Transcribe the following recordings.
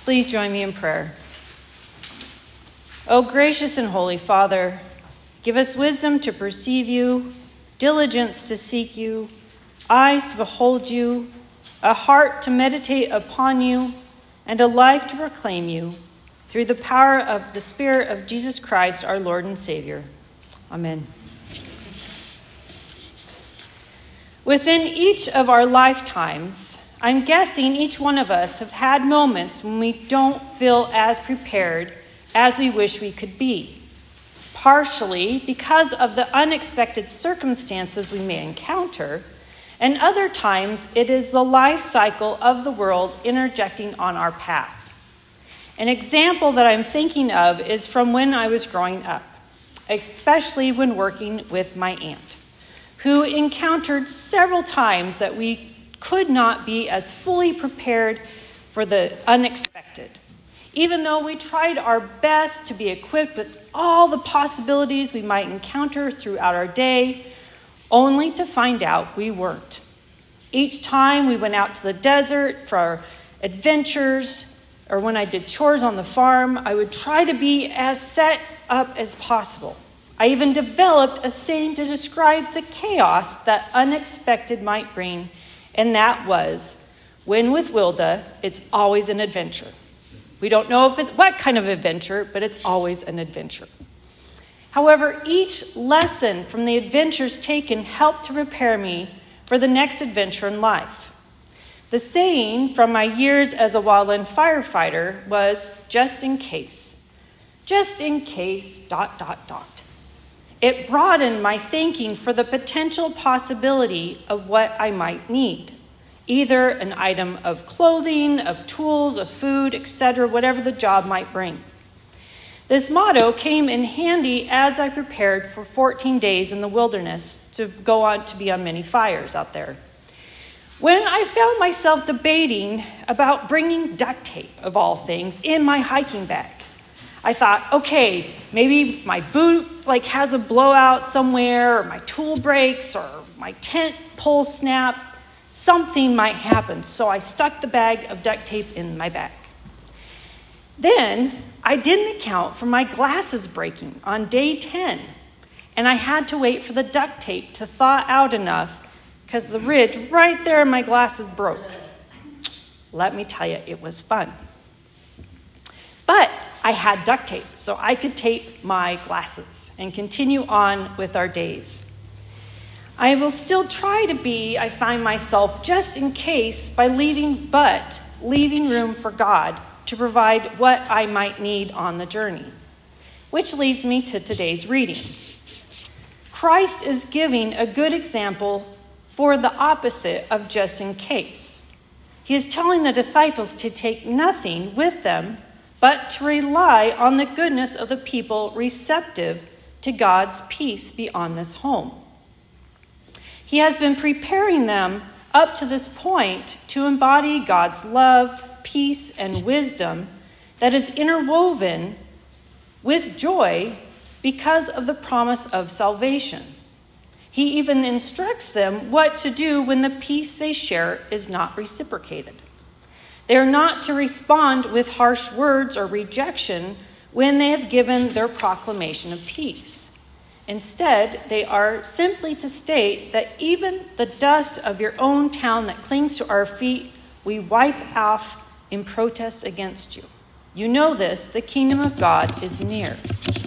Please join me in prayer. O gracious and holy Father, give us wisdom to perceive you, diligence to seek you, eyes to behold you, a heart to meditate upon you, and a life to proclaim you, through the power of the Spirit of Jesus Christ, our Lord and Savior. Amen. Within each of our lifetimes, I'm guessing each one of us have had moments when we don't feel as prepared as we wish we could be, partially because of the unexpected circumstances we may encounter, and other times it is the life cycle of the world interjecting on our path. An example that I'm thinking of is from when I was growing up, especially when working with my aunt, who encountered several times that we could not be as fully prepared for the unexpected, even though we tried our best to be equipped with all the possibilities we might encounter throughout our day, only to find out we weren't. Each time we went out to the desert for our adventures, or when I did chores on the farm, I would try to be as set up as possible. I even developed a saying to describe the chaos that unexpected might bring, and that was, when with Wilda, it's always an adventure. We don't know if it's what kind of adventure, but it's always an adventure. However, each lesson from the adventures taken helped to prepare me for the next adventure in life. The saying from my years as a wildland firefighter was, just in case. Just in case, ... It broadened my thinking for the potential possibility of what I might need. Either an item of clothing, of tools, of food, etc., whatever the job might bring. This motto came in handy as I prepared for 14 days in the wilderness to go on to be on many fires out there. When I found myself debating about bringing duct tape, of all things, in my hiking bag, I thought, okay, maybe my boot has a blowout somewhere, or my tool breaks, or my tent pole snap. Something might happen. So I stuck the bag of duct tape in my bag. Then I didn't account for my glasses breaking on day 10, and I had to wait for the duct tape to thaw out enough because the ridge right there in my glasses broke. Let me tell you, it was fun. But I had duct tape, so I could tape my glasses and continue on with our days. I will still try to be, I find myself, just in case by leaving room for God to provide what I might need on the journey. Which leads me to today's reading. Christ is giving a good example for the opposite of just in case. He is telling the disciples to take nothing with them, but to rely on the goodness of the people receptive to God's peace beyond this home. He has been preparing them up to this point to embody God's love, peace, and wisdom that is interwoven with joy because of the promise of salvation. He even instructs them what to do when the peace they share is not reciprocated. They are not to respond with harsh words or rejection when they have given their proclamation of peace. Instead, they are simply to state that even the dust of your own town that clings to our feet, we wipe off in protest against you. You know this, the kingdom of God is near.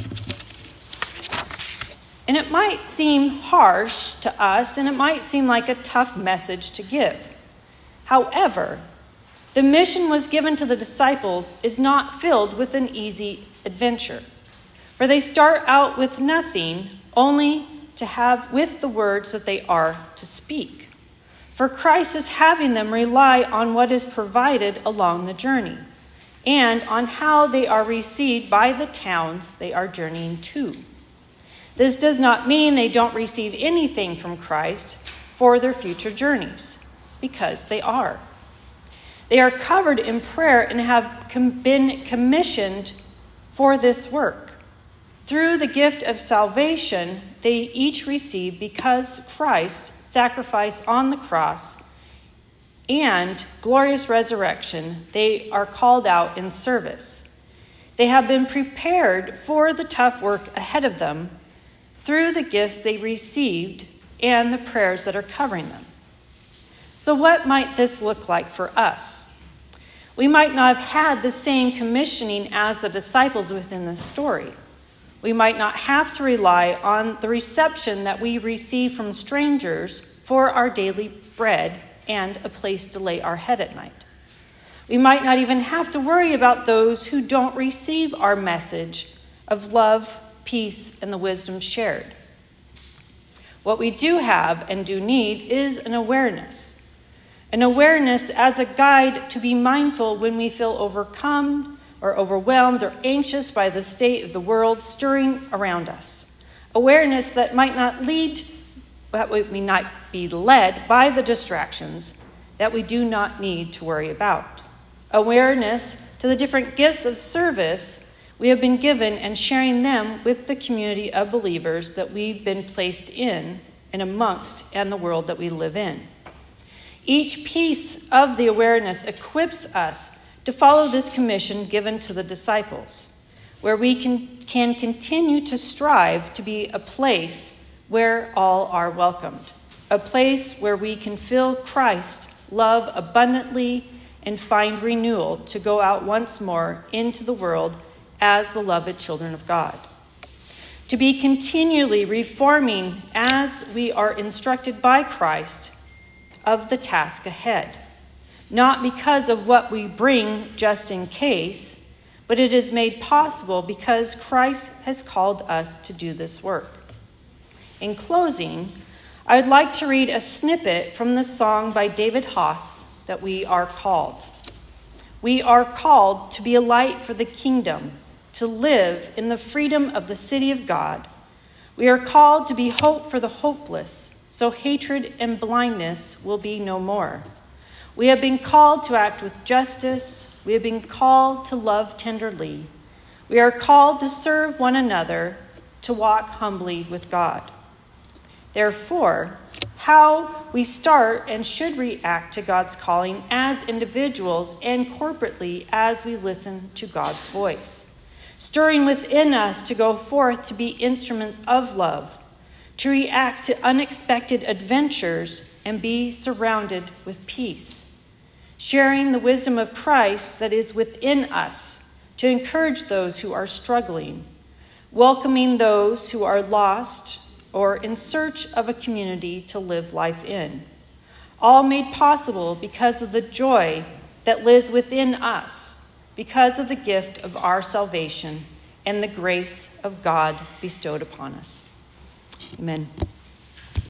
And it might seem harsh to us, and it might seem like a tough message to give. However, the mission was given to the disciples is not filled with an easy adventure. For they start out with nothing, only to have with the words that they are to speak. For Christ is having them rely on what is provided along the journey, and on how they are received by the towns they are journeying to. This does not mean they don't receive anything from Christ for their future journeys, because they are. They are covered in prayer and have been commissioned for this work. Through the gift of salvation, they each receive because Christ sacrificed on the cross and glorious resurrection, they are called out in service. They have been prepared for the tough work ahead of them through the gifts they received and the prayers that are covering them. So what might this look like for us? We might not have had the same commissioning as the disciples within the story. We might not have to rely on the reception that we receive from strangers for our daily bread and a place to lay our head at night. We might not even have to worry about those who don't receive our message of love, peace, and the wisdom shared. What we do have and do need is an awareness as a guide to be mindful when we feel overcome or overwhelmed or anxious by the state of the world stirring around us. Awareness that might not be led by the distractions that we do not need to worry about. Awareness to the different gifts of service we have been given and sharing them with the community of believers that we've been placed in and amongst and the world that we live in. Each piece of the awareness equips us to follow this commission given to the disciples, where we can continue to strive to be a place where all are welcomed, a place where we can feel Christ love abundantly and find renewal to go out once more into the world as beloved children of God. To be continually reforming as we are instructed by Christ of the task ahead, not because of what we bring just in case, but it is made possible because Christ has called us to do this work. In closing, I would like to read a snippet from the song by David Haas that we are called. We are called to be a light for the kingdom, to live in the freedom of the city of God. We are called to be hope for the hopeless, so hatred and blindness will be no more. We have been called to act with justice. We have been called to love tenderly. We are called to serve one another, to walk humbly with God. Therefore, how we start and should react to God's calling as individuals and corporately as we listen to God's voice, stirring within us to go forth to be instruments of love, to react to unexpected adventures and be surrounded with peace, sharing the wisdom of Christ that is within us to encourage those who are struggling, welcoming those who are lost or in search of a community to live life in. All made possible because of the joy that lives within us, because of the gift of our salvation and the grace of God bestowed upon us. Amen.